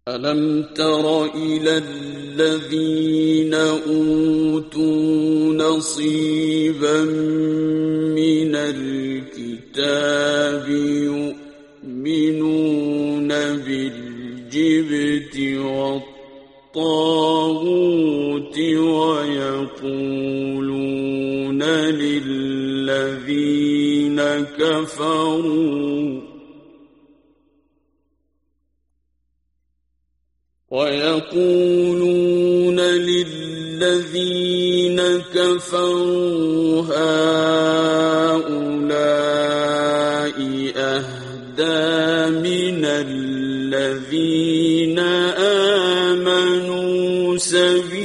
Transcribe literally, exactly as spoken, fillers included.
ألم تر إلى الذين أوتوا نصيبا من الكتاب يؤمنون بالجبت والطاغوت ويقولون للذين كفروا ويقولون للذين كفروا هؤلاء أهدى من الذين آمنوا سبيلا